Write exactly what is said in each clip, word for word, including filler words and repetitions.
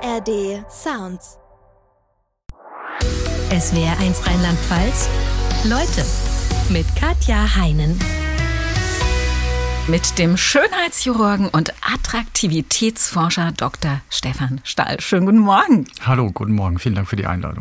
A R D Sounds. S W R eins Rheinland-Pfalz. Leute mit Katja Heinen. Mit dem Schönheitschirurgen und Attraktivitätsforscher Doktor Stefan Stahl. Schönen guten Morgen. Hallo, guten Morgen. Vielen Dank für die Einladung.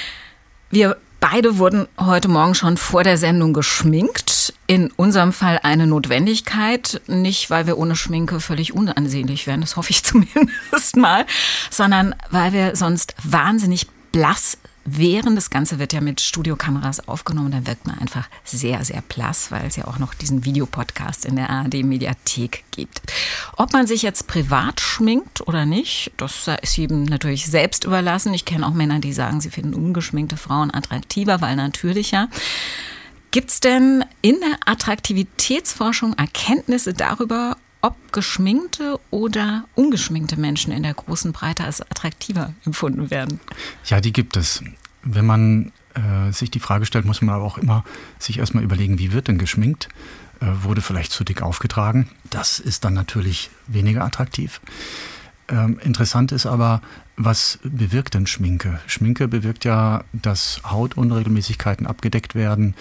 Wir beide wurden heute Morgen schon vor der Sendung geschminkt. In unserem Fall eine Notwendigkeit. Nicht, weil wir ohne Schminke völlig unansehnlich wären, das hoffe ich zumindest mal, sondern weil wir sonst wahnsinnig blass wären. Das Ganze wird ja mit Studiokameras aufgenommen. Da wirkt man einfach sehr, sehr blass, weil es ja auch noch diesen Videopodcast in der A R D-Mediathek gibt. Ob man sich jetzt privat schminkt oder nicht, das ist jedem natürlich selbst überlassen. Ich kenne auch Männer, die sagen, sie finden ungeschminkte Frauen attraktiver, weil natürlicher. Gibt es denn in der Attraktivitätsforschung Erkenntnisse darüber, ob geschminkte oder ungeschminkte Menschen in der großen Breite als attraktiver empfunden werden? Ja, die gibt es. Wenn man äh, sich die Frage stellt, muss man aber auch immer sich erstmal überlegen, wie wird denn geschminkt? Äh, wurde vielleicht zu dick aufgetragen? Das ist dann natürlich weniger attraktiv. Ähm, interessant ist aber, was bewirkt denn Schminke? Schminke bewirkt ja, dass Hautunregelmäßigkeiten abgedeckt werden.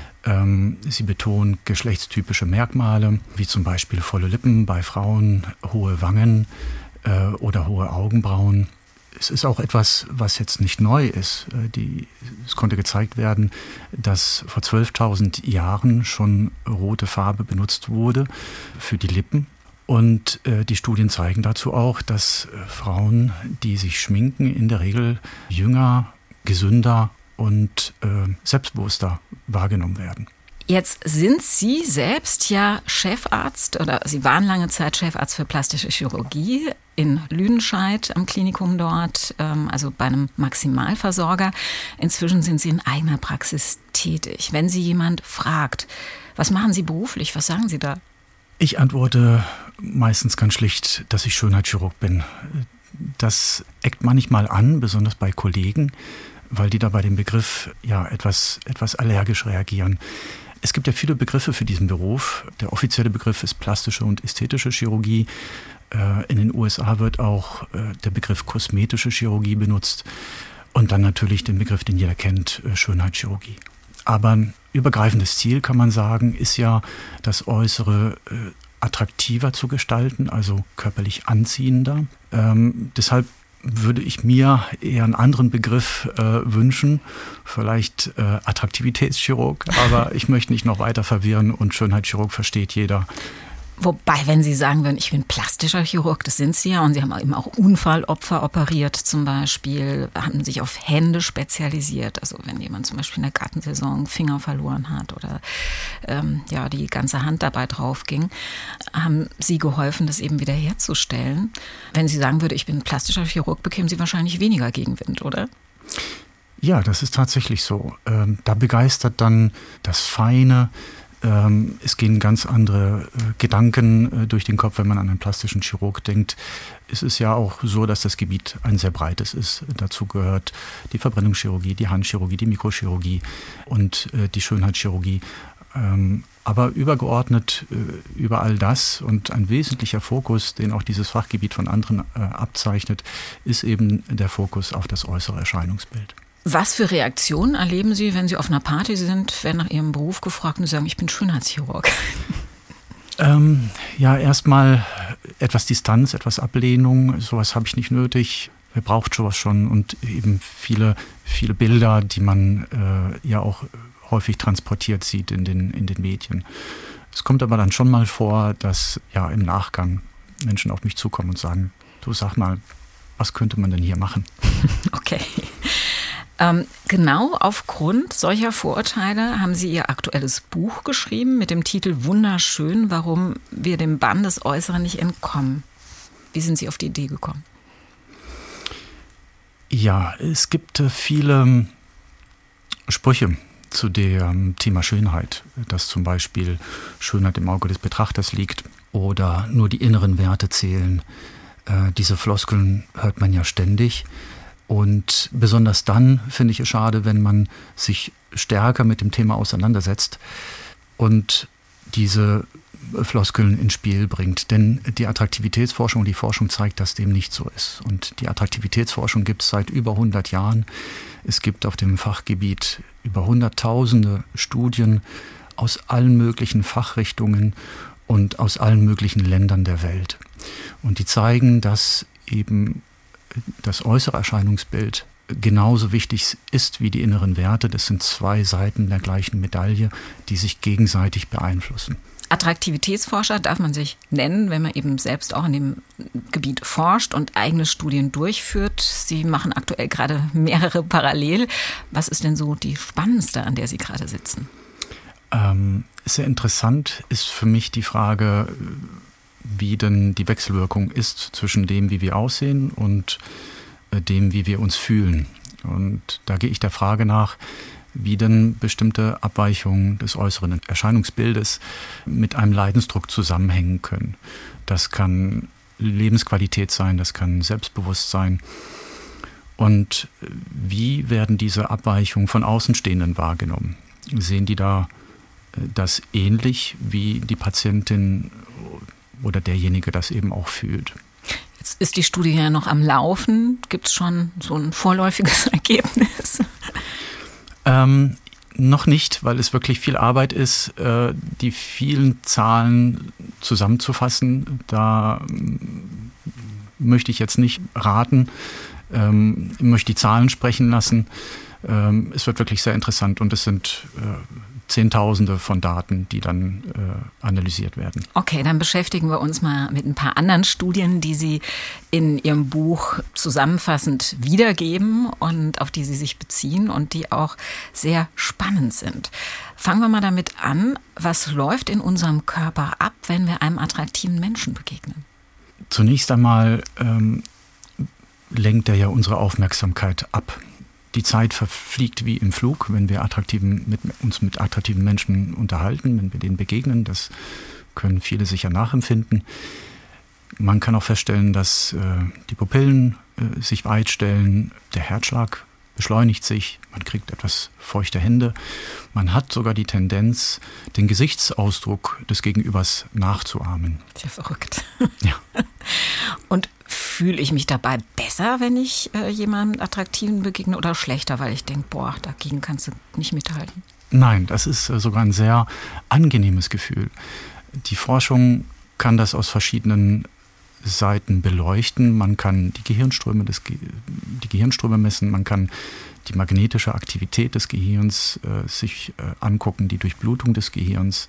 Sie betont geschlechtstypische Merkmale, wie zum Beispiel volle Lippen bei Frauen, hohe Wangen äh, oder hohe Augenbrauen. Es ist auch etwas, was jetzt nicht neu ist. Die, es konnte gezeigt werden, dass vor zwölftausend Jahren schon rote Farbe benutzt wurde für die Lippen. Und äh, die Studien zeigen dazu auch, dass äh, Frauen, die sich schminken, in der Regel jünger, gesünder und äh, selbstbewusster wahrgenommen werden. Jetzt sind Sie selbst ja Chefarzt oder Sie waren lange Zeit Chefarzt für plastische Chirurgie in Lüdenscheid am Klinikum dort, ähm, also bei einem Maximalversorger. Inzwischen sind Sie in eigener Praxis tätig. Wenn Sie jemand fragt, was machen Sie beruflich, was sagen Sie da? Ich antworte meistens ganz schlicht, dass ich Schönheitschirurg bin. Das eckt manchmal an, besonders bei Kollegen, weil die da bei dem Begriff ja etwas, etwas allergisch reagieren. Es gibt ja viele Begriffe für diesen Beruf. Der offizielle Begriff ist plastische und ästhetische Chirurgie. In den U S A wird auch der Begriff kosmetische Chirurgie benutzt und dann natürlich den Begriff, den jeder kennt, Schönheitschirurgie. Aber ein übergreifendes Ziel, kann man sagen, ist ja, das Äußere attraktiver zu gestalten, also körperlich anziehender. Ähm, deshalb würde ich mir eher einen anderen Begriff äh, wünschen, vielleicht äh, Attraktivitätschirurg, aber ich möchte nicht noch weiter verwirren und Schönheitschirurg versteht jeder. Wobei, wenn Sie sagen würden, ich bin plastischer Chirurg, das sind Sie ja, und Sie haben eben auch Unfallopfer operiert zum Beispiel, haben sich auf Hände spezialisiert, also wenn jemand zum Beispiel in der Gartensaison einen Finger verloren hat oder ähm, ja die ganze Hand dabei drauf ging, haben Sie geholfen, das eben wieder herzustellen. Wenn Sie sagen würde, ich bin plastischer Chirurg, bekämen Sie wahrscheinlich weniger Gegenwind, oder? Ja, das ist tatsächlich so. Ähm, da begeistert dann das Feine. Es gehen ganz andere Gedanken durch den Kopf, wenn man an einen plastischen Chirurg denkt. Es ist ja auch so, dass das Gebiet ein sehr breites ist. Dazu gehört die Verbrennungschirurgie, die Handchirurgie, die Mikrochirurgie und die Schönheitschirurgie. Aber übergeordnet über all das und ein wesentlicher Fokus, den auch dieses Fachgebiet von anderen abzeichnet, ist eben der Fokus auf das äußere Erscheinungsbild. Was für Reaktionen erleben Sie, wenn Sie auf einer Party sind, werden nach Ihrem Beruf gefragt und Sie sagen, ich bin Schönheitschirurg? Ähm, ja, erstmal etwas Distanz, etwas Ablehnung. Sowas habe ich nicht nötig. Wer braucht sowas schon? Und eben viele, viele Bilder, die man äh, ja auch häufig transportiert sieht in den, in den Medien. Es kommt aber dann schon mal vor, dass ja im Nachgang Menschen auf mich zukommen und sagen, du sag mal, was könnte man denn hier machen? Okay. Ähm, genau aufgrund solcher Vorurteile haben Sie Ihr aktuelles Buch geschrieben mit dem Titel Wunderschön, warum wir dem Bann des Äußeren nicht entkommen. Wie sind Sie auf die Idee gekommen? Ja, es gibt viele Sprüche zu dem Thema Schönheit, dass zum Beispiel Schönheit im Auge des Betrachters liegt oder nur die inneren Werte zählen. Äh, diese Floskeln hört man ja ständig. Und besonders dann finde ich es schade, wenn man sich stärker mit dem Thema auseinandersetzt und diese Floskeln ins Spiel bringt. Denn die Attraktivitätsforschung, die Forschung zeigt, dass dem nicht so ist. Und die Attraktivitätsforschung gibt es seit über hundert Jahren. Es gibt auf dem Fachgebiet über hunderttausende Studien aus allen möglichen Fachrichtungen und aus allen möglichen Ländern der Welt. Und die zeigen, dass eben das äußere Erscheinungsbild genauso wichtig ist wie die inneren Werte. Das sind zwei Seiten der gleichen Medaille, die sich gegenseitig beeinflussen. Attraktivitätsforscher darf man sich nennen, wenn man eben selbst auch in dem Gebiet forscht und eigene Studien durchführt. Sie machen aktuell gerade mehrere parallel. Was ist denn so die spannendste, an der Sie gerade sitzen? Ähm, sehr interessant ist für mich die Frage, wie denn die Wechselwirkung ist zwischen dem, wie wir aussehen und dem, wie wir uns fühlen. Und da gehe ich der Frage nach, wie denn bestimmte Abweichungen des äußeren Erscheinungsbildes mit einem Leidensdruck zusammenhängen können. Das kann Lebensqualität sein, das kann Selbstbewusstsein. Und wie werden diese Abweichungen von Außenstehenden wahrgenommen? Sehen die da das ähnlich, wie die Patientin oder derjenige das eben auch fühlt? Jetzt ist die Studie ja noch am Laufen. Gibt es schon so ein vorläufiges Ergebnis? Ähm, noch nicht, weil es wirklich viel Arbeit ist, äh, die vielen Zahlen zusammenzufassen. Da ähm, möchte ich jetzt nicht raten, ähm, möchte die Zahlen sprechen lassen. Ähm, es wird wirklich sehr interessant und es sind äh, Zehntausende von Daten, die dann äh, analysiert werden. Okay, dann beschäftigen wir uns mal mit ein paar anderen Studien, die Sie in Ihrem Buch zusammenfassend wiedergeben und auf die Sie sich beziehen und die auch sehr spannend sind. Fangen wir mal damit an, was läuft in unserem Körper ab, wenn wir einem attraktiven Menschen begegnen? Zunächst einmal ähm, lenkt er ja unsere Aufmerksamkeit ab. Die Zeit verfliegt wie im Flug, wenn wir attraktiven, mit, uns mit attraktiven Menschen unterhalten, wenn wir denen begegnen. Das können viele sicher nachempfinden. Man kann auch feststellen, dass äh, die Pupillen äh, sich weit stellen, der Herzschlag beschleunigt sich, man kriegt etwas feuchte Hände. Man hat sogar die Tendenz, den Gesichtsausdruck des Gegenübers nachzuahmen. Sehr verrückt. Ja. Und fühle ich mich dabei besser, wenn ich äh, jemandem Attraktiven begegne oder schlechter, weil ich denke, boah, dagegen kannst du nicht mithalten? Nein, das ist äh, sogar ein sehr angenehmes Gefühl. Die Forschung kann das aus verschiedenen Seiten beleuchten. Man kann die Gehirnströme, des Ge- die Gehirnströme messen, man kann die magnetische Aktivität des Gehirns äh, sich äh, angucken, die Durchblutung des Gehirns.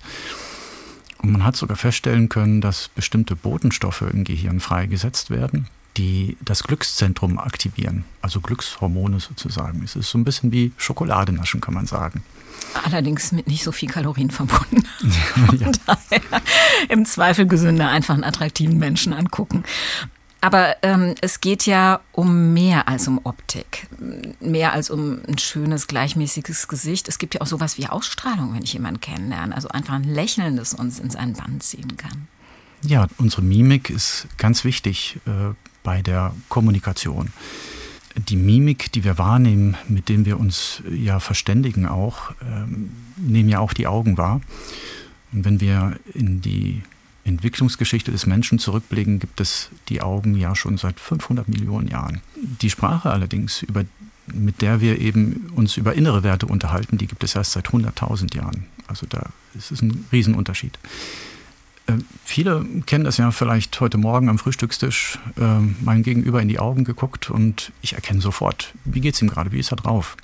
Und man hat sogar feststellen können, dass bestimmte Botenstoffe im Gehirn freigesetzt werden, die das Glückszentrum aktivieren, also Glückshormone sozusagen. Es ist so ein bisschen wie Schokoladenaschen, kann man sagen. Allerdings mit nicht so viel Kalorien verbunden. Von ja. daher im Zweifel gesünder einfach einen attraktiven Menschen angucken. Aber ähm, es geht ja um mehr als um Optik, mehr als um ein schönes, gleichmäßiges Gesicht. Es gibt ja auch sowas wie Ausstrahlung, wenn ich jemanden kennenlerne. Also einfach ein Lächeln, das uns in seinen Bann ziehen kann. Ja, unsere Mimik ist ganz wichtig äh, bei der Kommunikation. Die Mimik, die wir wahrnehmen, mit denen wir uns ja verständigen auch, ähm, nehmen ja auch die Augen wahr. Und wenn wir in die Entwicklungsgeschichte des Menschen zurückblicken, gibt es die Augen ja schon seit fünfhundert Millionen Jahren. Die Sprache allerdings, über, mit der wir eben uns über innere Werte unterhalten, die gibt es erst seit hunderttausend Jahren. Also da ist es ein Riesenunterschied. Äh, viele kennen das ja vielleicht heute Morgen am Frühstückstisch, äh, meinem Gegenüber in die Augen geguckt und ich erkenne sofort, wie geht es ihm gerade, wie ist er drauf.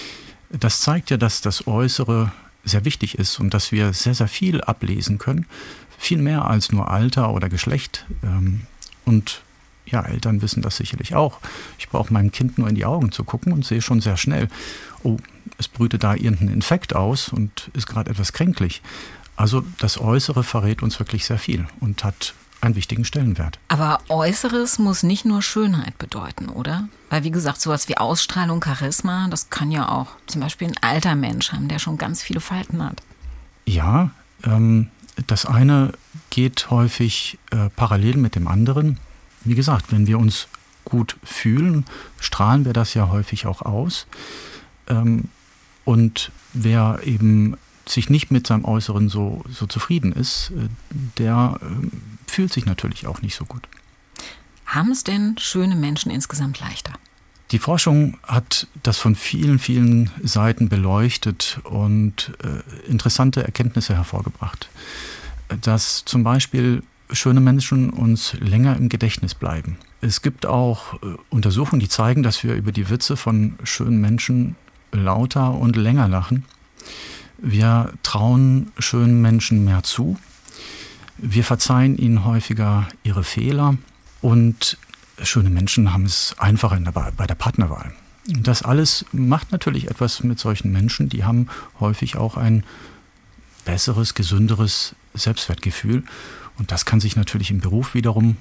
Das zeigt ja, dass das Äußere sehr wichtig ist und dass wir sehr, sehr viel ablesen können. Viel mehr als nur Alter oder Geschlecht. Und ja, Eltern wissen das sicherlich auch. Ich brauche meinem Kind nur in die Augen zu gucken und sehe schon sehr schnell, oh, es brütet da irgendein Infekt aus und ist gerade etwas kränklich. Also das Äußere verrät uns wirklich sehr viel und hat einen wichtigen Stellenwert. Aber Äußeres muss nicht nur Schönheit bedeuten, oder? Weil wie gesagt, sowas wie Ausstrahlung, Charisma, das kann ja auch zum Beispiel ein alter Mensch haben, der schon ganz viele Falten hat. Ja, ähm, das eine geht häufig äh, parallel mit dem anderen. Wie gesagt, wenn wir uns gut fühlen, strahlen wir das ja häufig auch aus. Ähm, und wer eben sich nicht mit seinem Äußeren so, so zufrieden ist, der äh, fühlt sich natürlich auch nicht so gut. Haben es denn schöne Menschen insgesamt leichter? Die Forschung hat das von vielen, vielen Seiten beleuchtet und äh, interessante Erkenntnisse hervorgebracht. Dass zum Beispiel schöne Menschen uns länger im Gedächtnis bleiben. Es gibt auch äh, Untersuchungen, die zeigen, dass wir über die Witze von schönen Menschen lauter und länger lachen. Wir trauen schönen Menschen mehr zu. Wir verzeihen ihnen häufiger ihre Fehler. Und schöne Menschen haben es einfacher in der, bei der Partnerwahl. Das alles macht natürlich etwas mit solchen Menschen. Die haben häufig auch ein besseres, gesünderes Selbstwertgefühl. Und das kann sich natürlich im Beruf wiederum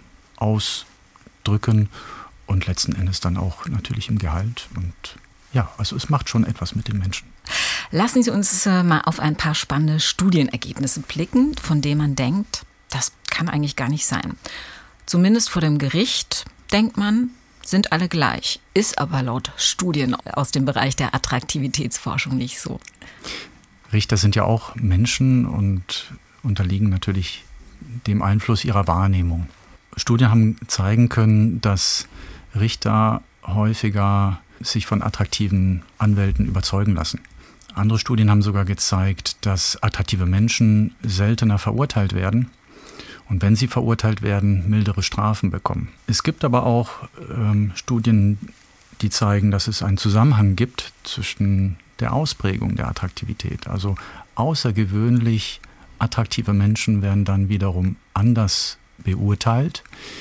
ausdrücken und letzten Endes dann auch natürlich im Gehalt. Und ja, also es macht schon etwas mit den Menschen. Lassen Sie uns äh, mal auf ein paar spannende Studienergebnisse blicken, von denen man denkt, das kann eigentlich gar nicht sein. Zumindest vor dem Gericht denkt man, sind alle gleich. Ist aber laut Studien aus dem Bereich der Attraktivitätsforschung nicht so. Richter sind ja auch Menschen und unterliegen natürlich dem Einfluss ihrer Wahrnehmung. Studien haben zeigen können, dass Richter häufiger sich von attraktiven Anwälten überzeugen lassen. Andere Studien haben sogar gezeigt, dass attraktive Menschen seltener verurteilt werden und wenn sie verurteilt werden, mildere Strafen bekommen. Es gibt aber auch ähm, Studien, die zeigen, dass es einen Zusammenhang gibt zwischen der Ausprägung der Attraktivität. Also außergewöhnlich attraktive Menschen werden dann wiederum anders beurteilt.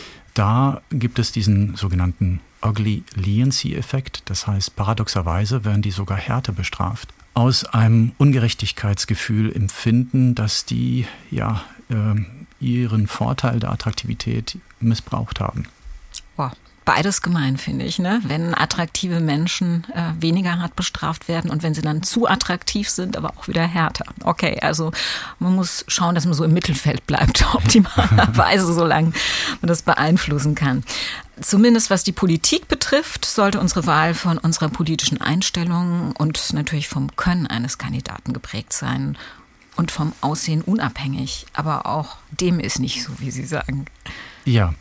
Da gibt es diesen sogenannten Ugly Leniency-Effekt. Das heißt, paradoxerweise werden die sogar härter bestraft. Aus einem Ungerechtigkeitsgefühl empfinden, dass die ja äh, ihren Vorteil der Attraktivität missbraucht haben. Wow. Beides gemein, finde ich, ne? Wenn attraktive Menschen äh, weniger hart bestraft werden und wenn sie dann zu attraktiv sind, aber auch wieder härter. Okay, also man muss schauen, dass man so im Mittelfeld bleibt, optimalerweise, solange man das beeinflussen kann. Zumindest was die Politik betrifft, sollte unsere Wahl von unserer politischen Einstellung und natürlich vom Können eines Kandidaten geprägt sein und vom Aussehen unabhängig. Aber auch dem ist nicht so, wie Sie sagen. Ja.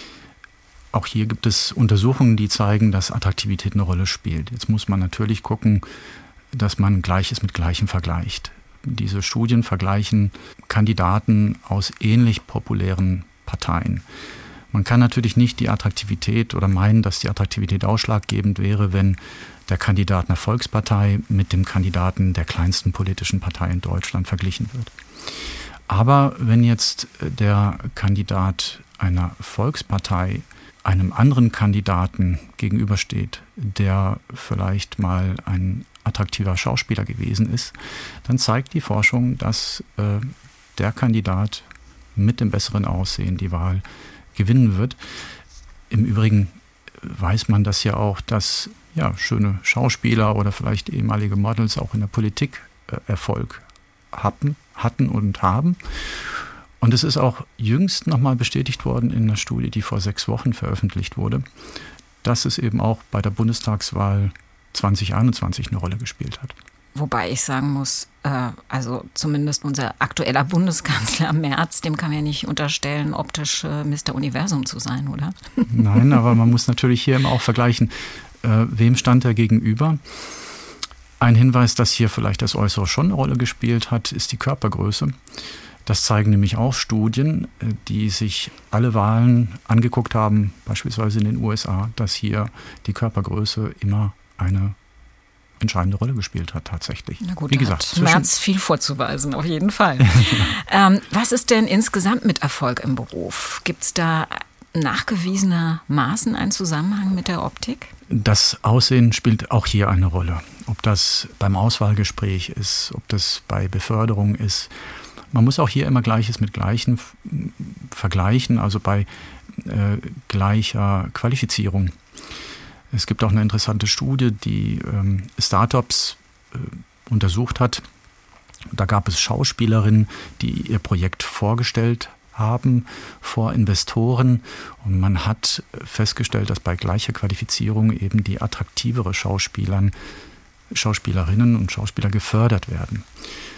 Auch hier gibt es Untersuchungen, die zeigen, dass Attraktivität eine Rolle spielt. Jetzt muss man natürlich gucken, dass man Gleiches mit Gleichem vergleicht. Diese Studien vergleichen Kandidaten aus ähnlich populären Parteien. Man kann natürlich nicht die Attraktivität oder meinen, dass die Attraktivität ausschlaggebend wäre, wenn der Kandidat einer Volkspartei mit dem Kandidaten der kleinsten politischen Partei in Deutschland verglichen wird. Aber wenn jetzt der Kandidat einer Volkspartei einem anderen Kandidaten gegenübersteht, der vielleicht mal ein attraktiver Schauspieler gewesen ist, dann zeigt die Forschung, dass äh, der Kandidat mit dem besseren Aussehen die Wahl gewinnen wird. Im Übrigen weiß man das ja auch, dass ja, schöne Schauspieler oder vielleicht ehemalige Models auch in der Politik äh, Erfolg hatten, hatten und haben. Und es ist auch jüngst nochmal bestätigt worden in einer Studie, die vor sechs Wochen veröffentlicht wurde, dass es eben auch bei der Bundestagswahl zwanzig einundzwanzig eine Rolle gespielt hat. Wobei ich sagen muss, äh, also zumindest unser aktueller Bundeskanzler Merz, dem kann man ja nicht unterstellen, optisch äh, Mister Universum zu sein, oder? Nein, aber man muss natürlich hier immer auch vergleichen, äh, wem stand er gegenüber. Ein Hinweis, dass hier vielleicht das Äußere schon eine Rolle gespielt hat, ist die Körpergröße. Das zeigen nämlich auch Studien, die sich alle Wahlen angeguckt haben, beispielsweise in den U S A, dass hier die Körpergröße immer eine entscheidende Rolle gespielt hat tatsächlich. Na gut, wie gesagt, hat Merz viel vorzuweisen, auf jeden Fall. ähm, was ist denn insgesamt mit Erfolg im Beruf? Gibt es da nachgewiesenermaßen einen Zusammenhang mit der Optik? Das Aussehen spielt auch hier eine Rolle. Ob das beim Auswahlgespräch ist, ob das bei Beförderung ist. Man muss auch hier immer Gleiches mit Gleichen vergleichen, also bei äh, gleicher Qualifizierung. Es gibt auch eine interessante Studie, die ähm, Startups äh, untersucht hat. Da gab es Schauspielerinnen, die ihr Projekt vorgestellt haben vor Investoren. Und man hat festgestellt, dass bei gleicher Qualifizierung eben die attraktivere Schauspielern, Schauspielerinnen und Schauspieler gefördert werden.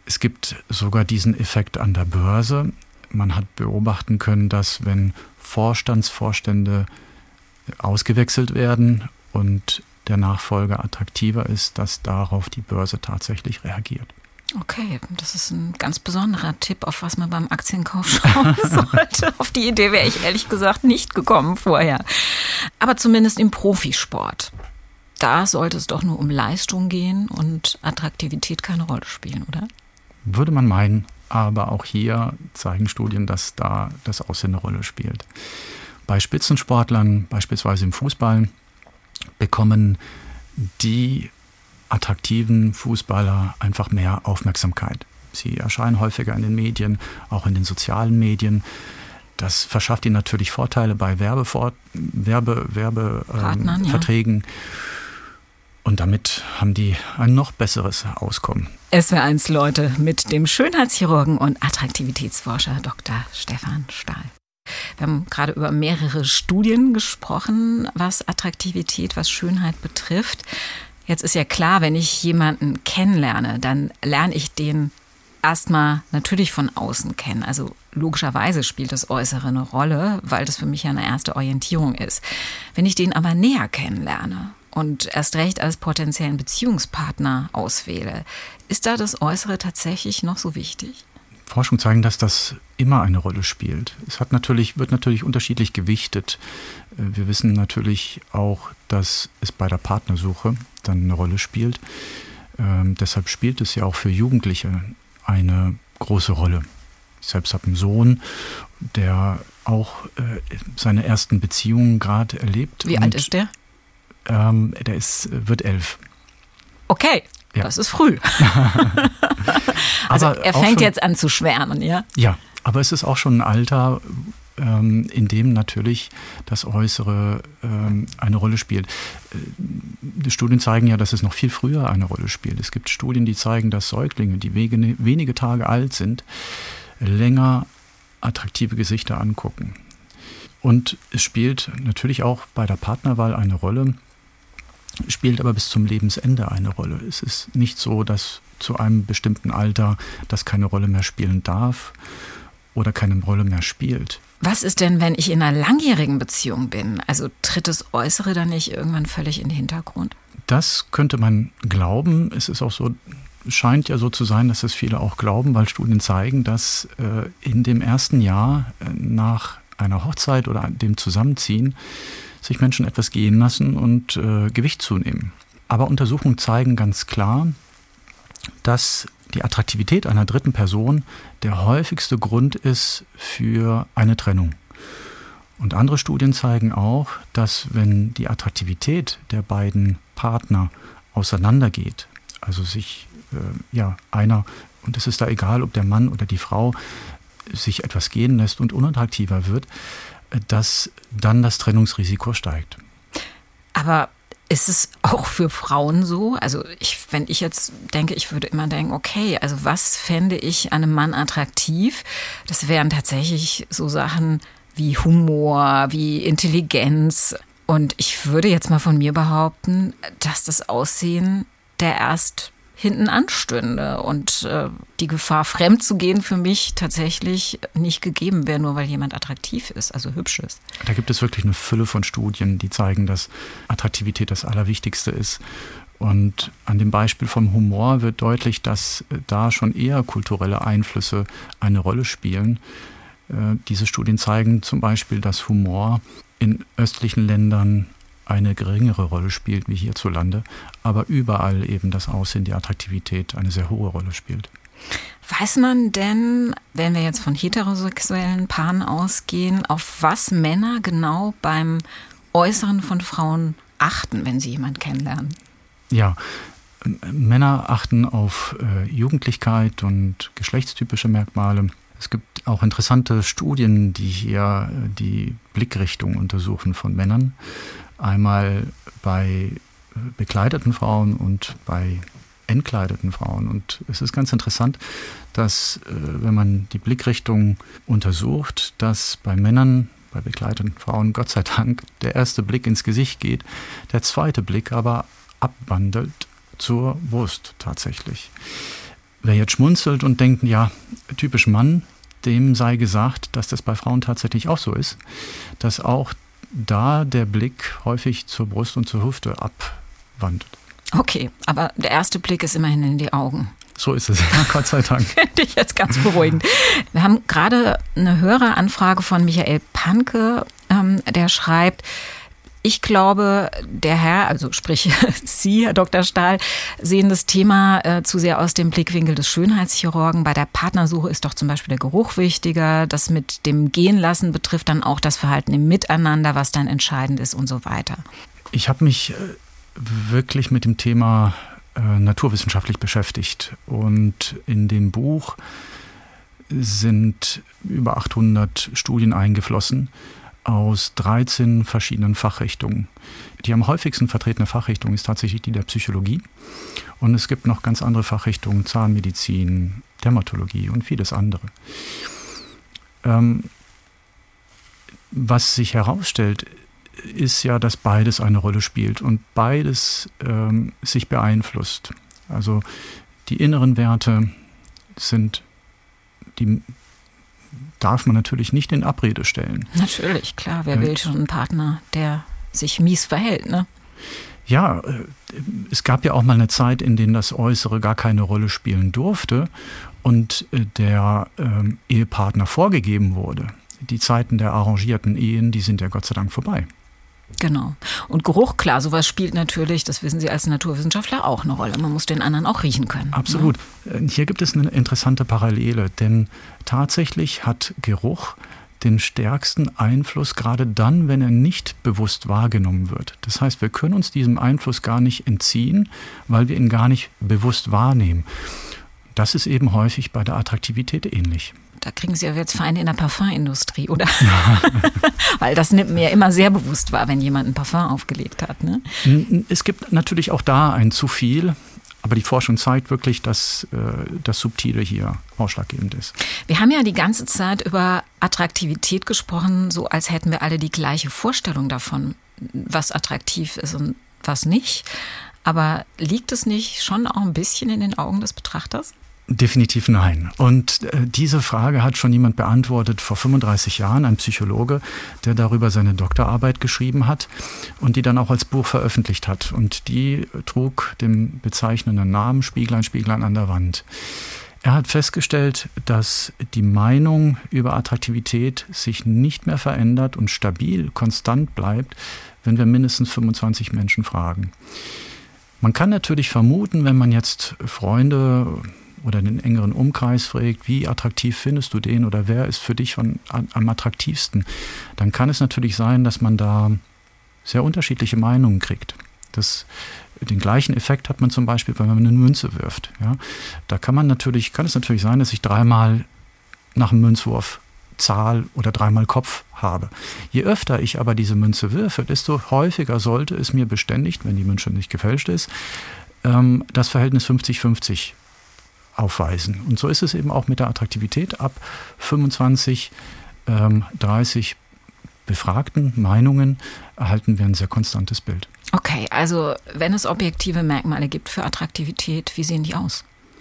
Es gibt sogar diesen Effekt an der Börse. Man hat beobachten können, dass wenn Vorstandsvorstände ausgewechselt werden und der Nachfolger attraktiver ist, dass darauf die Börse tatsächlich reagiert. Okay, das ist ein ganz besonderer Tipp, auf was man beim Aktienkauf schauen sollte. Auf die Idee wäre ich ehrlich gesagt nicht gekommen vorher. Aber zumindest im Profisport. Da sollte es doch nur um Leistung gehen und Attraktivität keine Rolle spielen, oder? Würde man meinen, aber auch hier zeigen Studien, dass da das Aussehen eine Rolle spielt. Bei Spitzensportlern, beispielsweise im Fußball, bekommen die attraktiven Fußballer einfach mehr Aufmerksamkeit. Sie erscheinen häufiger in den Medien, auch in den sozialen Medien. Das verschafft ihnen natürlich Vorteile bei Werbevort- Werbe, Werbe, Partnern, ähm, ja. Verträgen. Und damit haben die ein noch besseres Auskommen. S W R eins Leute mit dem Schönheitschirurgen und Attraktivitätsforscher Doktor Stefan Stahl. Wir haben gerade über mehrere Studien gesprochen, was Attraktivität, was Schönheit betrifft. Jetzt ist ja klar, wenn ich jemanden kennenlerne, dann lerne ich den erstmal natürlich von außen kennen. Also logischerweise spielt das Äußere eine Rolle, weil das für mich ja eine erste Orientierung ist. Wenn ich den aber näher kennenlerne und erst recht als potenziellen Beziehungspartner auswähle, ist da das Äußere tatsächlich noch so wichtig? Forschung zeigen, dass das immer eine Rolle spielt. Es hat natürlich, wird natürlich unterschiedlich gewichtet. Wir wissen natürlich auch, dass es bei der Partnersuche dann eine Rolle spielt. Ähm, deshalb spielt es ja auch für Jugendliche eine große Rolle. Ich selbst habe einen Sohn, der auch äh, seine ersten Beziehungen gerade erlebt. Wie Und, alt ist der? Ähm, der ist, wird elf. Okay. Ja. Das ist früh. Also aber er fängt schon, jetzt an zu schwärmen, ja? Ja, aber es ist auch schon ein Alter, ähm, in dem natürlich das Äußere ähm, eine Rolle spielt. Die Studien zeigen ja, dass es noch viel früher eine Rolle spielt. Es gibt Studien, die zeigen, dass Säuglinge, die wenige, wenige Tage alt sind, länger attraktive Gesichter angucken. Und es spielt natürlich auch bei der Partnerwahl eine Rolle, spielt aber bis zum Lebensende eine Rolle. Es ist nicht so, dass zu einem bestimmten Alter das keine Rolle mehr spielen darf oder keine Rolle mehr spielt. Was ist denn, wenn ich in einer langjährigen Beziehung bin? Also tritt das Äußere dann nicht irgendwann völlig in den Hintergrund? Das könnte man glauben. Es ist auch so, scheint ja so zu sein, dass es viele auch glauben, weil Studien zeigen, dass äh, in dem ersten Jahr äh, nach einer Hochzeit oder dem Zusammenziehen sich Menschen etwas gehen lassen und äh, Gewicht zunehmen. Aber Untersuchungen zeigen ganz klar, dass die Attraktivität einer dritten Person der häufigste Grund ist für eine Trennung. Und andere Studien zeigen auch, dass wenn die Attraktivität der beiden Partner auseinandergeht, also sich äh, ja einer, und es ist da egal, ob der Mann oder die Frau sich etwas gehen lässt und unattraktiver wird, dass dann das Trennungsrisiko steigt. Aber ist es auch für Frauen so? Also ich, wenn ich jetzt denke, ich würde immer denken, okay, also was fände ich an einem Mann attraktiv? Das wären tatsächlich so Sachen wie Humor, wie Intelligenz. Und ich würde jetzt mal von mir behaupten, dass das Aussehen der erst hinten anstünde und äh, die Gefahr, fremd zu gehen, für mich tatsächlich nicht gegeben wäre, nur weil jemand attraktiv ist, also hübsch ist. Da gibt es wirklich eine Fülle von Studien, die zeigen, dass Attraktivität das Allerwichtigste ist. Und an dem Beispiel vom Humor wird deutlich, dass da schon eher kulturelle Einflüsse eine Rolle spielen. Äh, diese Studien zeigen zum Beispiel, dass Humor in östlichen Ländern eine geringere Rolle spielt wie hierzulande, aber überall eben das Aussehen, die Attraktivität eine sehr hohe Rolle spielt. Weiß man denn, wenn wir jetzt von heterosexuellen Paaren ausgehen, auf was Männer genau beim Äußeren von Frauen achten, wenn sie jemanden kennenlernen? Ja, Männer achten auf äh, Jugendlichkeit und geschlechtstypische Merkmale. Es gibt auch interessante Studien, die hier die Blickrichtung untersuchen von Männern. Einmal bei bekleideten Frauen und bei entkleideten Frauen. Und es ist ganz interessant, dass, wenn man die Blickrichtung untersucht, dass bei Männern, bei bekleideten Frauen, Gott sei Dank, der erste Blick ins Gesicht geht, der zweite Blick aber abwandelt zur Brust tatsächlich. wer jetzt schmunzelt und denkt, ja, typisch Mann, dem sei gesagt, dass das bei Frauen tatsächlich auch so ist, dass auch da der Blick häufig zur Brust und zur Hüfte abwandert. Okay, aber der erste Blick ist immerhin in die Augen. So ist es, ja, Gott sei Dank. Finde ich jetzt ganz beruhigend. Wir haben gerade eine Höreranfrage von Michael Panke, ähm, der schreibt, ich glaube, der Herr, also sprich Sie, Herr Doktor Stahl, sehen das Thema äh, zu sehr aus dem Blickwinkel des Schönheitschirurgen. Bei der Partnersuche ist doch zum Beispiel der Geruch wichtiger. Das mit dem Gehenlassen betrifft dann auch das Verhalten im Miteinander, was dann entscheidend ist und so weiter. Ich habe mich wirklich mit dem Thema äh, naturwissenschaftlich beschäftigt. Und in dem Buch sind über achthundert Studien eingeflossen aus dreizehn verschiedenen Fachrichtungen. Die am häufigsten vertretene Fachrichtung ist tatsächlich die der Psychologie. Und es gibt noch ganz andere Fachrichtungen, Zahnmedizin, Dermatologie und vieles andere. Ähm, was sich herausstellt, ist ja, dass beides eine Rolle spielt und beides ähm, sich beeinflusst. Also die inneren Werte sind die darf man natürlich nicht in Abrede stellen. Natürlich, klar. Wer äh, will schon einen Partner, der sich mies verhält, ne? Ja, äh, es gab ja auch mal eine Zeit, in der das Äußere gar keine Rolle spielen durfte und äh, der äh, Ehepartner vorgegeben wurde. Die Zeiten der arrangierten Ehen, die sind ja Gott sei Dank vorbei. Genau. Und Geruch, klar, sowas spielt natürlich, das wissen Sie als Naturwissenschaftler, auch eine Rolle. Man muss den anderen auch riechen können. Absolut. Ne? Hier gibt es eine interessante Parallele, denn tatsächlich hat Geruch den stärksten Einfluss, gerade dann, wenn er nicht bewusst wahrgenommen wird. Das heißt, wir können uns diesem Einfluss gar nicht entziehen, weil wir ihn gar nicht bewusst wahrnehmen. Das ist eben häufig bei der Attraktivität ähnlich. Da kriegen Sie ja jetzt Feinde in der Parfumindustrie, oder? Ja. Weil das nimmt mir ja immer sehr bewusst wahr, wenn jemand ein Parfum aufgelegt hat. Ne? Es gibt natürlich auch da ein zu viel, aber die Forschung zeigt wirklich, dass äh, das Subtile hier ausschlaggebend ist. Wir haben ja die ganze Zeit über Attraktivität gesprochen, so als hätten wir alle die gleiche Vorstellung davon, was attraktiv ist und was nicht. Aber liegt es nicht schon auch ein bisschen in den Augen des Betrachters? Definitiv nein. Und äh, diese Frage hat schon jemand beantwortet vor fünfunddreißig Jahren, ein Psychologe, der darüber seine Doktorarbeit geschrieben hat und die dann auch als Buch veröffentlicht hat. Und die trug den bezeichnenden Namen Spieglein, Spieglein an der Wand. Er hat festgestellt, dass die Meinung über Attraktivität sich nicht mehr verändert und stabil, konstant bleibt, wenn wir mindestens fünfundzwanzig Menschen fragen. Man kann natürlich vermuten, wenn man jetzt Freunde oder den engeren Umkreis fragt, wie attraktiv findest du den oder wer ist für dich von, am attraktivsten, dann kann es natürlich sein, dass man da sehr unterschiedliche Meinungen kriegt. Das, den gleichen Effekt hat man zum Beispiel, wenn man eine Münze wirft. Ja? Da kann man natürlich, kann es natürlich sein, dass ich dreimal nach dem Münzwurf Zahl oder dreimal Kopf habe. Je öfter ich aber diese Münze wirfe, desto häufiger sollte es mir bestätigt, wenn die Münze nicht gefälscht ist, ähm, das Verhältnis fünfzig fünfzig aufweisen. Und so ist es eben auch mit der Attraktivität. Ab fünfundzwanzig, ähm, dreißig befragten Meinungen erhalten wir ein sehr konstantes Bild. Okay, also wenn es objektive Merkmale gibt für Attraktivität, wie sehen die aus?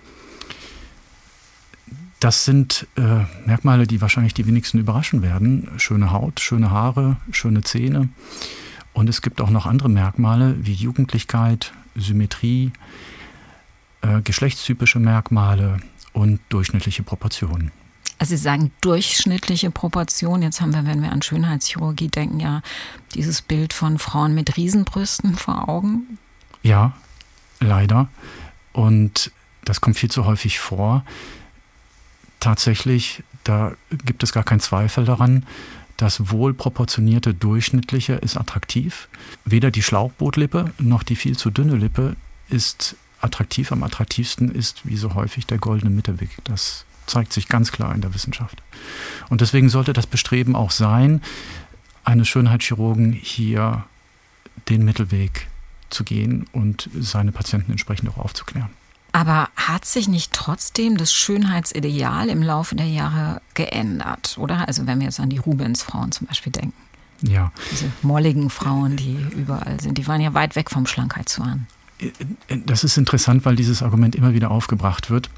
Das sind äh, Merkmale, die wahrscheinlich die wenigsten überraschen werden. Schöne Haut, schöne Haare, schöne Zähne. Und es gibt auch noch andere Merkmale wie Jugendlichkeit, Symmetrie, äh, geschlechtstypische Merkmale und durchschnittliche Proportionen. Also Sie sagen durchschnittliche Proportionen. Jetzt haben wir, wenn wir an Schönheitschirurgie denken, ja dieses Bild von Frauen mit Riesenbrüsten vor Augen. Ja, leider. Und das kommt viel zu häufig vor. Tatsächlich, da gibt es gar keinen Zweifel daran, das wohlproportionierte Durchschnittliche ist attraktiv. Weder die Schlauchbootlippe noch die viel zu dünne Lippe ist attraktiv. Am attraktivsten ist, wie so häufig, der goldene Mittelweg. Das zeigt sich ganz klar in der Wissenschaft. Und deswegen sollte das Bestreben auch sein, eines Schönheitschirurgen hier den Mittelweg zu gehen und seine Patienten entsprechend auch aufzuklären. Aber hat sich nicht trotzdem das Schönheitsideal im Laufe der Jahre geändert, oder? Also wenn wir jetzt an die Rubens-Frauen zum Beispiel denken. Ja. Diese molligen Frauen, die überall sind, die waren ja weit weg vom Schlankheitswahn. Das ist interessant, weil dieses Argument immer wieder aufgebracht wird.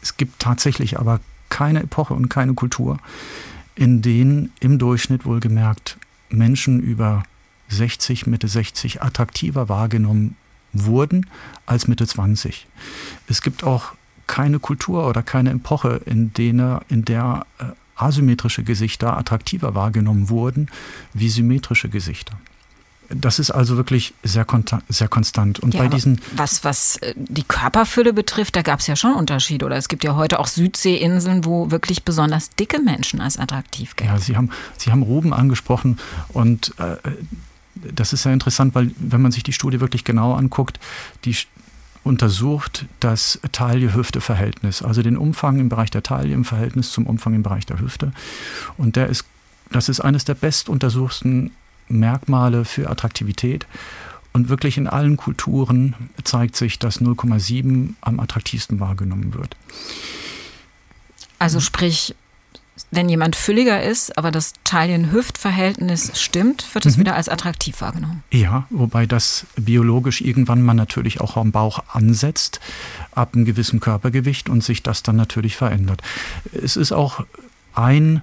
Es gibt tatsächlich aber keine Epoche und keine Kultur, in denen im Durchschnitt wohlgemerkt Menschen über sechzig, Mitte sechzig attraktiver wahrgenommen wurden als Mitte zwanzig. Es gibt auch keine Kultur oder keine Epoche, in, denen, in der äh, asymmetrische Gesichter attraktiver wahrgenommen wurden wie symmetrische Gesichter. Das ist also wirklich sehr, konta- sehr konstant. Und ja, bei diesen was, was die Körperfülle betrifft, da gab es ja schon Unterschiede. Oder es gibt ja heute auch Südseeinseln, wo wirklich besonders dicke Menschen als attraktiv gelten. Ja, Sie haben, Sie haben Ruben angesprochen und äh, das ist sehr interessant, weil wenn man sich die Studie wirklich genau anguckt, die untersucht das Taille-Hüfte-Verhältnis, also den Umfang im Bereich der Taille im Verhältnis zum Umfang im Bereich der Hüfte. Und der ist, das ist eines der bestuntersuchten Merkmale für Attraktivität. Und wirklich in allen Kulturen zeigt sich, dass null Komma sieben am attraktivsten wahrgenommen wird. Also sprich, wenn jemand fülliger ist, aber das Taillen-Hüft-Verhältnis stimmt, wird es mhm. wieder als attraktiv wahrgenommen. Ja, wobei das biologisch irgendwann mal natürlich auch am Bauch ansetzt, ab einem gewissen Körpergewicht und sich das dann natürlich verändert. Es ist auch ein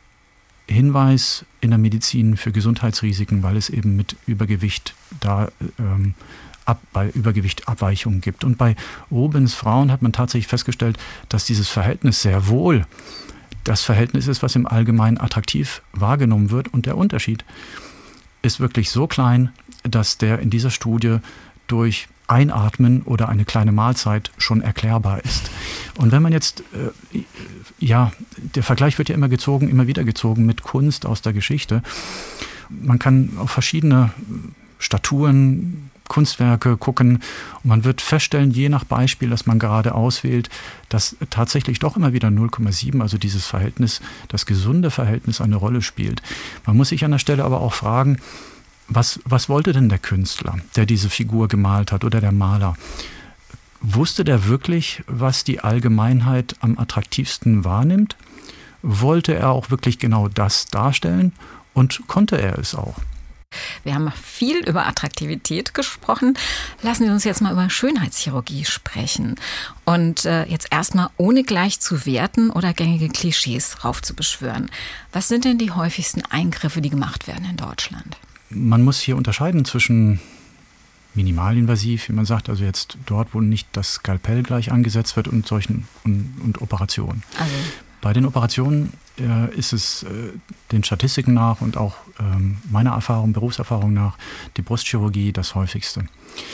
Hinweis in der Medizin für Gesundheitsrisiken, weil es eben mit Übergewicht da ähm, ab, bei Übergewicht Abweichungen gibt. Und bei Rubens Frauen hat man tatsächlich festgestellt, dass dieses Verhältnis sehr wohl das Verhältnis ist, was im Allgemeinen attraktiv wahrgenommen wird. Und der Unterschied ist wirklich so klein, dass der in dieser Studie durch Einatmen oder eine kleine Mahlzeit schon erklärbar ist. Und wenn man jetzt, äh, ja, der Vergleich wird ja immer gezogen, immer wieder gezogen mit Kunst aus der Geschichte. Man kann auf verschiedene Statuen, Kunstwerke gucken und man wird feststellen, je nach Beispiel, das man gerade auswählt, dass tatsächlich doch immer wieder null Komma sieben, also dieses Verhältnis, das gesunde Verhältnis eine Rolle spielt. Man muss sich an der Stelle aber auch fragen, was, was wollte denn der Künstler, der diese Figur gemalt hat oder der Maler? Wusste der wirklich, was die Allgemeinheit am attraktivsten wahrnimmt? Wollte er auch wirklich genau das darstellen und konnte er es auch? Wir haben viel über Attraktivität gesprochen. Lassen Sie uns jetzt mal über Schönheitschirurgie sprechen. Und äh, jetzt erstmal ohne gleich zu werten oder gängige Klischees raufzubeschwören. Was sind denn die häufigsten Eingriffe, die gemacht werden in Deutschland? Man muss hier unterscheiden zwischen minimalinvasiv, wie man sagt, also jetzt dort, wo nicht das Skalpell gleich angesetzt wird, und solchen und, und Operationen. Also bei den Operationen äh, ist es äh, den Statistiken nach und auch ähm, meiner Erfahrung, Berufserfahrung nach, die Brustchirurgie das häufigste.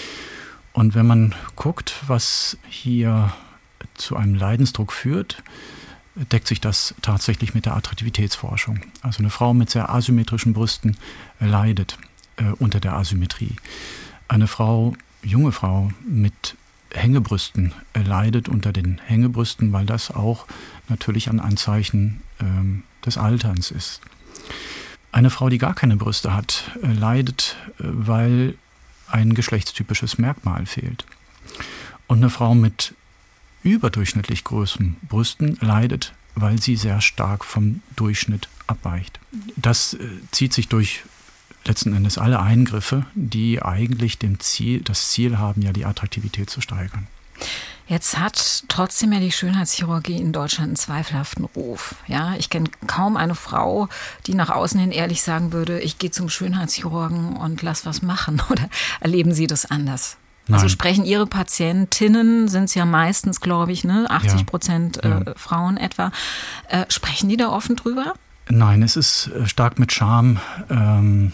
Und wenn man guckt, was hier zu einem Leidensdruck führt, deckt sich das tatsächlich mit der Attraktivitätsforschung. Also eine Frau mit sehr asymmetrischen Brüsten äh, leidet äh, unter der Asymmetrie. Eine Frau, junge Frau mit Hängebrüsten äh, leidet unter den Hängebrüsten, weil das auch natürlich ein Anzeichen ähm, des Alterns ist. Eine Frau, die gar keine Brüste hat, äh, leidet, äh, weil ein geschlechtstypisches Merkmal fehlt. Und eine Frau mit überdurchschnittlich großen Brüsten leidet, weil sie sehr stark vom Durchschnitt abweicht. Das äh, zieht sich durch letzten Endes alle Eingriffe, die eigentlich dem Ziel, das Ziel haben, ja die Attraktivität zu steigern. Jetzt hat trotzdem ja die Schönheitschirurgie in Deutschland einen zweifelhaften Ruf. Ja, ich kenne kaum eine Frau, die nach außen hin ehrlich sagen würde, ich gehe zum Schönheitschirurgen und lass was machen. Oder erleben Sie das anders? Nein. Also sprechen Ihre Patientinnen, sind es ja meistens, glaube ich, ne, achtzig Prozent ja. äh, Frauen etwa, äh, sprechen die da offen drüber? Nein, es ist stark mit Scham, ähm,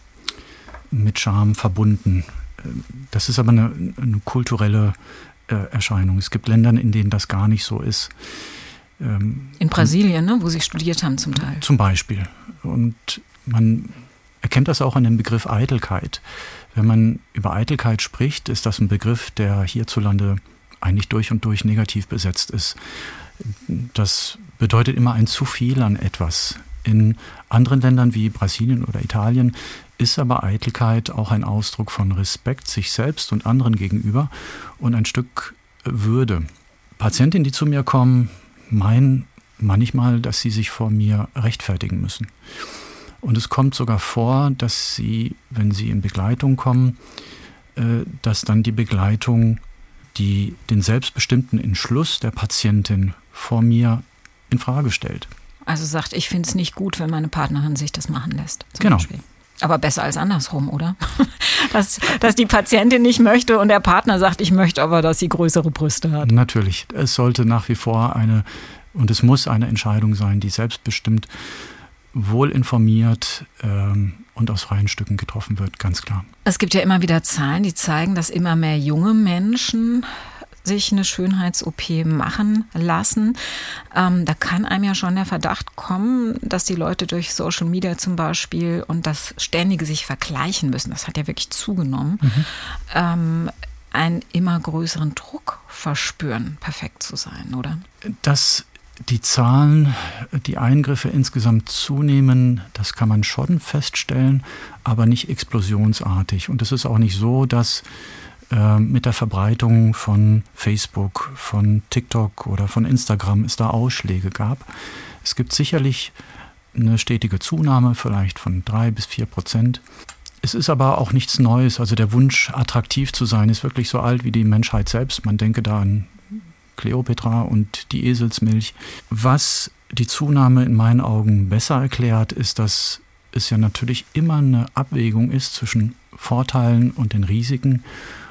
mit Scham verbunden. Das ist aber eine, eine kulturelle äh, Erscheinung. Es gibt Länder, in denen das gar nicht so ist. Ähm, in Brasilien, ne, wo Sie studiert haben zum Teil. Zum Beispiel. Und man erkennt das auch an dem Begriff Eitelkeit. Wenn man über Eitelkeit spricht, ist das ein Begriff, der hierzulande eigentlich durch und durch negativ besetzt ist. Das bedeutet immer ein zu viel an etwas. In anderen Ländern wie Brasilien oder Italien ist aber Eitelkeit auch ein Ausdruck von Respekt sich selbst und anderen gegenüber und ein Stück Würde. Patientinnen, die zu mir kommen, meinen manchmal, dass sie sich vor mir rechtfertigen müssen. Und es kommt sogar vor, dass sie, wenn sie in Begleitung kommen, dass dann die Begleitung die den selbstbestimmten Entschluss der Patientin vor mir in Frage stellt. Also sagt, ich finde es nicht gut, wenn meine Partnerin sich das machen lässt. Zum Genau. Beispiel. Aber besser als andersrum, oder? dass, dass die Patientin nicht möchte und der Partner sagt, ich möchte aber, dass sie größere Brüste hat. Natürlich. Es sollte nach wie vor eine, und es muss eine Entscheidung sein, die selbstbestimmt, wohl informiert ähm, und aus freien Stücken getroffen wird, ganz klar. Es gibt ja immer wieder Zahlen, die zeigen, dass immer mehr junge Menschen sich eine Schönheits-O P machen lassen. Ähm, da kann einem ja schon der Verdacht kommen, dass die Leute durch Social Media zum Beispiel und das ständige sich vergleichen müssen, das hat ja wirklich zugenommen, mhm. ähm, einen immer größeren Druck verspüren, perfekt zu sein, oder? Dass die Zahlen, die Eingriffe insgesamt zunehmen, das kann man schon feststellen, aber nicht explosionsartig. Und es ist auch nicht so, dass mit der Verbreitung von Facebook, von TikTok oder von Instagram es da Ausschläge gab. Es gibt sicherlich eine stetige Zunahme, vielleicht von drei bis vier Prozent. Es ist aber auch nichts Neues. Also der Wunsch, attraktiv zu sein, ist wirklich so alt wie die Menschheit selbst. Man denke da an Kleopatra und die Eselsmilch. Was die Zunahme in meinen Augen besser erklärt, ist, dass es ja natürlich immer eine Abwägung ist zwischen Vorteilen und den Risiken.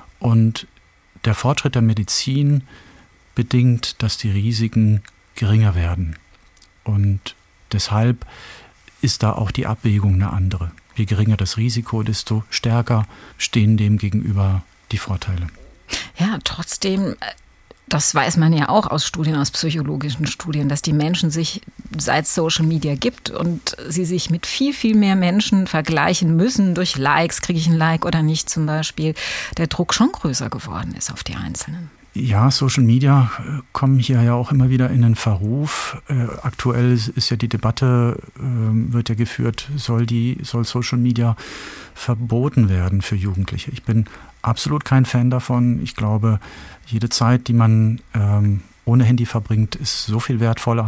Und der Fortschritt der Medizin bedingt, dass die Risiken geringer werden. Und deshalb ist da auch die Abwägung eine andere. Je geringer das Risiko, desto stärker stehen dem gegenüber die Vorteile. Ja, trotzdem, das weiß man ja auch aus Studien, aus psychologischen Studien, dass die Menschen sich, seit Social Media gibt und sie sich mit viel, viel mehr Menschen vergleichen müssen durch Likes, kriege ich ein Like oder nicht zum Beispiel, der Druck schon größer geworden ist auf die Einzelnen. Ja, Social Media kommen hier ja auch immer wieder in den Verruf. Äh, aktuell ist ja die Debatte, äh, wird ja geführt, soll die, soll Social Media verboten werden für Jugendliche. Ich bin absolut kein Fan davon. Ich glaube, jede Zeit, die man ähm, ohne Handy verbringt, ist so viel wertvoller.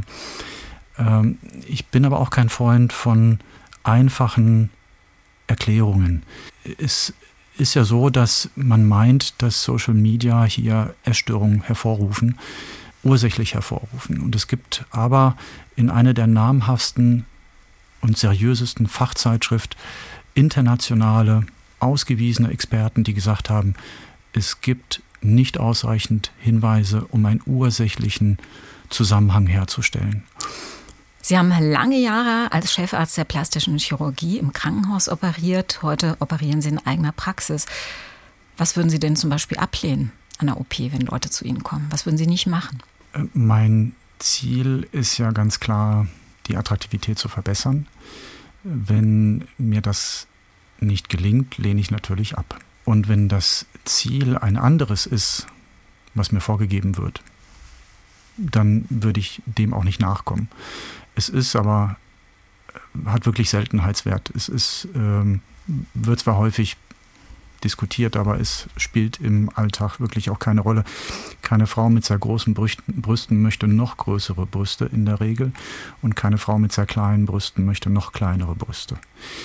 Ähm, ich bin aber auch kein Freund von einfachen Erklärungen. Es ist ja so, dass man meint, dass Social Media hier Essstörungen hervorrufen, ursächlich hervorrufen. Und es gibt aber in einer der namhaftesten und seriösesten Fachzeitschrift internationale, ausgewiesene Experten, die gesagt haben, es gibt nicht ausreichend Hinweise, um einen ursächlichen Zusammenhang herzustellen. Sie haben lange Jahre als Chefarzt der plastischen Chirurgie im Krankenhaus operiert. Heute operieren Sie in eigener Praxis. Was würden Sie denn zum Beispiel ablehnen an der O P, wenn Leute zu Ihnen kommen? Was würden Sie nicht machen? Mein Ziel ist ja ganz klar, die Attraktivität zu verbessern. Wenn mir das nicht gelingt, lehne ich natürlich ab. Und wenn das Ziel ein anderes ist, was mir vorgegeben wird, dann würde ich dem auch nicht nachkommen. Es ist aber, hat wirklich Seltenheitswert. Es ist, ähm, wird zwar häufig diskutiert, aber es spielt im Alltag wirklich auch keine Rolle. Keine Frau mit sehr großen Brüsten, Brüsten möchte noch größere Brüste in der Regel und keine Frau mit sehr kleinen Brüsten möchte noch kleinere Brüste.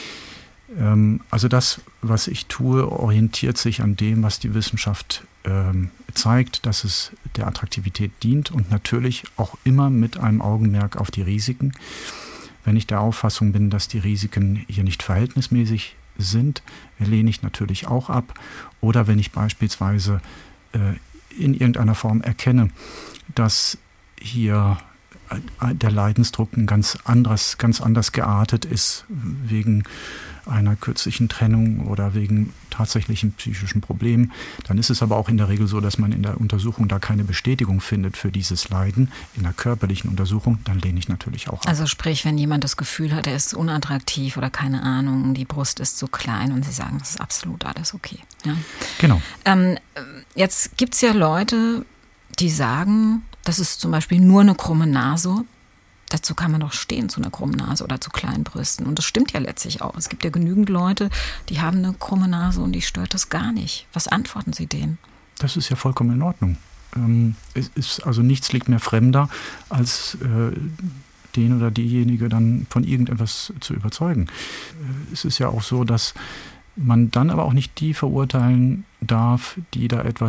Ähm, also das, was ich tue, orientiert sich an dem, was die Wissenschaft ähm, zeigt, dass es der Attraktivität dient und natürlich auch immer mit einem Augenmerk auf die Risiken. Wenn ich der Auffassung bin, dass die Risiken hier nicht verhältnismäßig sind, lehne ich natürlich auch ab. Oder wenn ich beispielsweise äh, in irgendeiner Form erkenne, dass hier der Leidensdruck ein ganz anderes, ganz anders geartet ist, wegen einer kürzlichen Trennung oder wegen tatsächlichen psychischen Problemen, dann ist es aber auch in der Regel so, dass man in der Untersuchung da keine Bestätigung findet für dieses Leiden. In der körperlichen Untersuchung, dann lehne ich natürlich auch ab. Also sprich, wenn jemand das Gefühl hat, er ist unattraktiv oder keine Ahnung, die Brust ist zu klein und Sie sagen, das ist absolut alles okay. Ja? Genau. Ähm, jetzt gibt es ja Leute, die sagen, das ist zum Beispiel nur eine krumme Nase. Dazu kann man doch stehen, zu einer krummen Nase oder zu kleinen Brüsten. Und das stimmt ja letztlich auch. Es gibt ja genügend Leute, die haben eine krumme Nase und die stört das gar nicht. Was antworten Sie denen? Das ist ja vollkommen in Ordnung. Ähm, es ist also nichts liegt mir fremder, als äh, den oder diejenige dann von irgendetwas zu überzeugen. Äh, es ist ja auch so, dass man dann aber auch nicht die verurteilen darf, die da etwas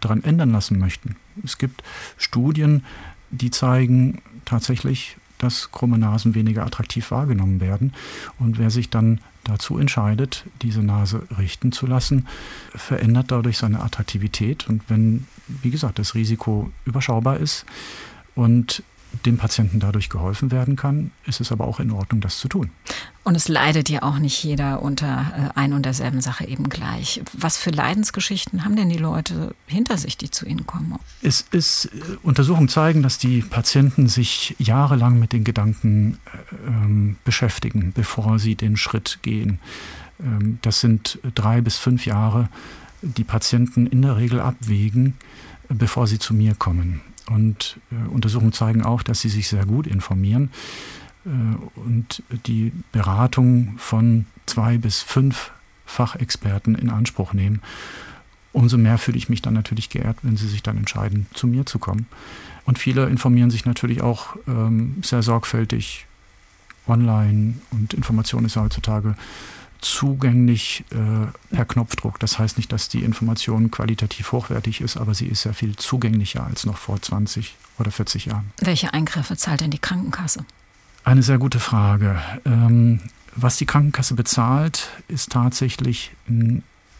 daran ändern lassen möchten. Es gibt Studien, die zeigen tatsächlich, dass krumme Nasen weniger attraktiv wahrgenommen werden. Und wer sich dann dazu entscheidet, diese Nase richten zu lassen, verändert dadurch seine Attraktivität. Und wenn, wie gesagt, das Risiko überschaubar ist und dem Patienten dadurch geholfen werden kann, ist es aber auch in Ordnung, das zu tun. Und es leidet ja auch nicht jeder unter ein und derselben Sache eben gleich. Was für Leidensgeschichten haben denn die Leute hinter sich, die zu Ihnen kommen? Es ist, Untersuchungen zeigen, dass die Patienten sich jahrelang mit den Gedanken ähm, beschäftigen, bevor sie den Schritt gehen. Ähm, das sind drei bis fünf Jahre, die Patienten in der Regel abwägen, bevor sie zu mir kommen. Und äh, Untersuchungen zeigen auch, dass sie sich sehr gut informieren äh, und die Beratung von zwei bis fünf Fachexperten in Anspruch nehmen. Umso mehr fühle ich mich dann natürlich geehrt, wenn sie sich dann entscheiden, zu mir zu kommen. Und viele informieren sich natürlich auch ähm, sehr sorgfältig online, und Information ist ja heutzutage zugänglich äh, per Knopfdruck. Das heißt nicht, dass die Information qualitativ hochwertig ist, aber sie ist sehr viel zugänglicher als noch vor zwanzig oder vierzig Jahren. Welche Eingriffe zahlt denn die Krankenkasse? Eine sehr gute Frage. Ähm, was die Krankenkasse bezahlt, ist tatsächlich n-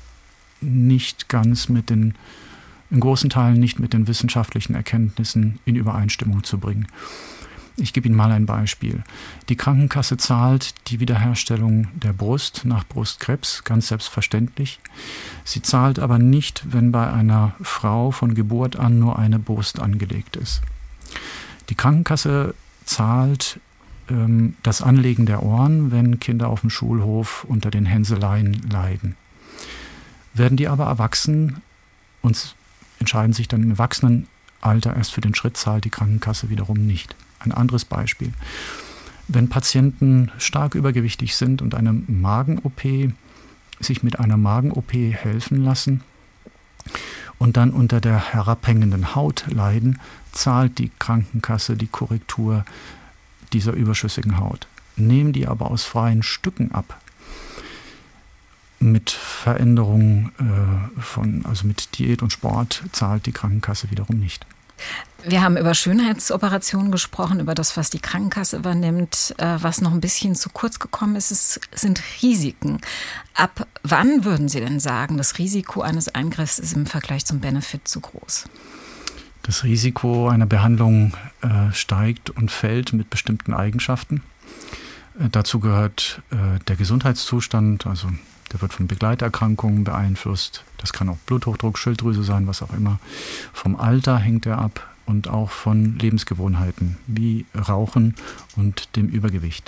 nicht ganz mit den, in großen Teilen nicht mit den wissenschaftlichen Erkenntnissen in Übereinstimmung zu bringen. Ich gebe Ihnen mal ein Beispiel. Die Krankenkasse zahlt die Wiederherstellung der Brust nach Brustkrebs, ganz selbstverständlich. Sie zahlt aber nicht, wenn bei einer Frau von Geburt an nur eine Brust angelegt ist. Die Krankenkasse zahlt ähm, das Anlegen der Ohren, wenn Kinder auf dem Schulhof unter den Hänseleien leiden. Werden die aber erwachsen und entscheiden sich dann im Erwachsenenalter erst für den Schritt, zahlt die Krankenkasse wiederum nicht. Ein anderes Beispiel. Wenn Patienten stark übergewichtig sind und eine Magen-O P, sich mit einer Magen-O P helfen lassen und dann unter der herabhängenden Haut leiden, zahlt die Krankenkasse die Korrektur dieser überschüssigen Haut. Nehmen die aber aus freien Stücken ab, mit Veränderungen äh, von, also mit Diät und Sport, zahlt die Krankenkasse wiederum nicht. Wir haben über Schönheitsoperationen gesprochen, über das, was die Krankenkasse übernimmt. Was noch ein bisschen zu kurz gekommen ist, ist sind Risiken. Ab wann würden Sie denn sagen, das Risiko eines Eingriffs ist im Vergleich zum Benefit zu groß? Das Risiko einer Behandlung äh, steigt und fällt mit bestimmten Eigenschaften. Äh, dazu gehört äh, der Gesundheitszustand, also der wird von Begleiterkrankungen beeinflusst. Das kann auch Bluthochdruck, Schilddrüse sein, was auch immer. Vom Alter hängt er ab und auch von Lebensgewohnheiten wie Rauchen und dem Übergewicht.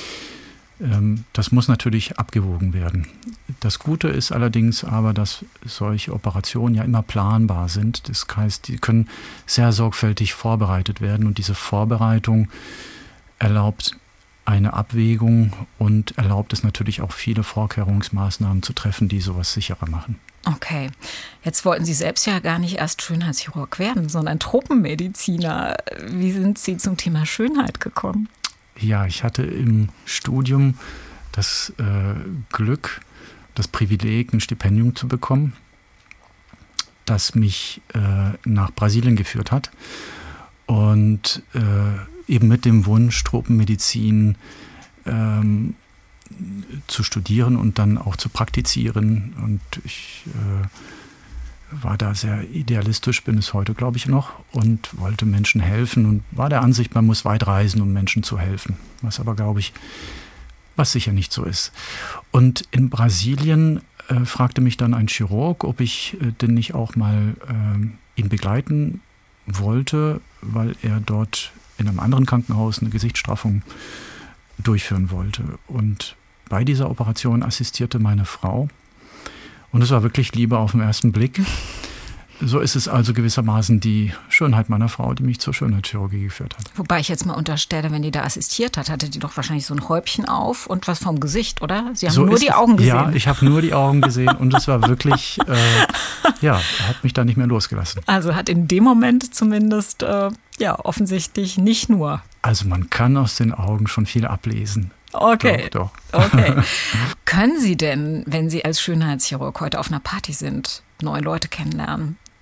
Ähm, das muss natürlich abgewogen werden. Das Gute ist allerdings aber, dass solche Operationen ja immer planbar sind. Das heißt, die können sehr sorgfältig vorbereitet werden und diese Vorbereitung erlaubt eine Abwägung und erlaubt es natürlich auch, viele Vorkehrungsmaßnahmen zu treffen, die sowas sicherer machen. Okay, jetzt wollten Sie selbst ja gar nicht erst Schönheitschirurg werden, sondern Tropenmediziner. Wie sind Sie zum Thema Schönheit gekommen? Ja, ich hatte im Studium das äh, Glück, das Privileg, ein Stipendium zu bekommen, das mich äh, nach Brasilien geführt hat. Und äh, eben mit dem Wunsch, Tropenmedizin ähm, zu studieren und dann auch zu praktizieren. Und ich äh, war da sehr idealistisch, bin es heute, glaube ich, noch, und wollte Menschen helfen und war der Ansicht, man muss weit reisen, um Menschen zu helfen. Was aber, glaube ich, was sicher nicht so ist. Und in Brasilien äh, fragte mich dann ein Chirurg, ob ich äh, denn nicht auch mal äh, ihn begleiten wollte, weil er dort in einem anderen Krankenhaus eine Gesichtsstraffung durchführen wollte. Und bei dieser Operation assistierte meine Frau. Und es war wirklich Liebe auf den ersten Blick. So ist es also gewissermaßen die Schönheit meiner Frau, die mich zur Schönheitschirurgie geführt hat. Wobei ich jetzt mal unterstelle, wenn die da assistiert hat, hatte die doch wahrscheinlich so ein Häubchen auf und was vom Gesicht, oder? Sie haben so nur die Augen gesehen. Ja, ich habe nur die Augen gesehen und es war wirklich, äh, ja, hat mich da nicht mehr losgelassen. Also hat in dem Moment zumindest, äh, ja, offensichtlich nicht nur. Also man kann aus den Augen schon viel ablesen. Okay. Doch, doch. Okay. Können Sie denn, wenn Sie als Schönheitschirurg heute auf einer Party sind, neue Leute kennenlernen,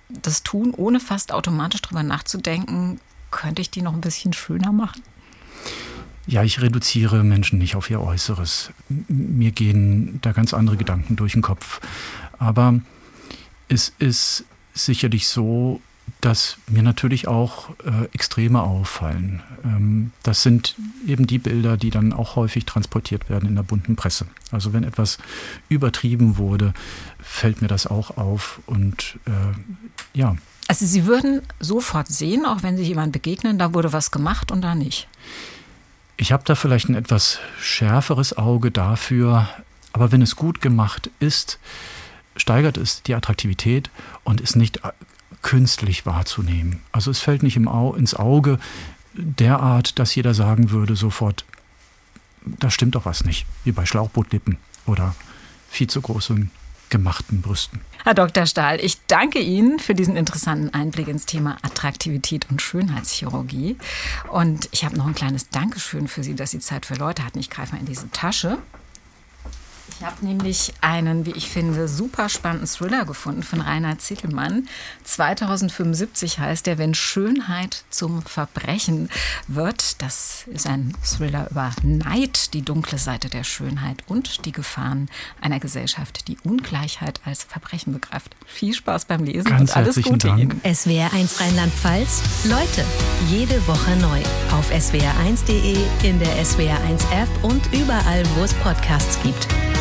das tun, ohne fast automatisch drüber nachzudenken, könnte ich die noch ein bisschen schöner machen? Ja, ich reduziere Menschen nicht auf ihr Äußeres. Mir gehen da ganz andere Gedanken durch den Kopf. Aber es ist sicherlich so, dass mir natürlich auch äh, Extreme auffallen. Ähm, das sind eben die Bilder, die dann auch häufig transportiert werden in der bunten Presse. Also wenn etwas übertrieben wurde, fällt mir das auch auf und äh, ja. Also Sie würden sofort sehen, auch wenn Sie jemandem begegnen, da wurde was gemacht und da nicht. Ich habe da vielleicht ein etwas schärferes Auge dafür, aber wenn es gut gemacht ist, steigert es die Attraktivität und ist nicht künstlich wahrzunehmen. Also es fällt nicht im Au- ins Auge derart, dass jeder sagen würde sofort, da stimmt doch was nicht, wie bei Schlauchbootlippen oder viel zu großen gemachten Brüsten. Herr Doktor Stahl, ich danke Ihnen für diesen interessanten Einblick ins Thema Attraktivität und Schönheitschirurgie. Und ich habe noch ein kleines Dankeschön für Sie, dass Sie Zeit für Leute hatten. Ich greife mal in diese Tasche. Ich habe nämlich einen, wie ich finde, super spannenden Thriller gefunden von Rainer Zittelmann. zweitausendfünfundsiebzig heißt der, wenn Schönheit zum Verbrechen wird. Das ist ein Thriller über Neid, die dunkle Seite der Schönheit und die Gefahren einer Gesellschaft, die Ungleichheit als Verbrechen begreift. Viel Spaß beim Lesen Ganz und alles Gute Dank. Ihnen. S W R eins Rheinland-Pfalz. Leute, jede Woche neu. Auf S W R eins punkt de, in der S W R eins App und überall, wo es Podcasts gibt.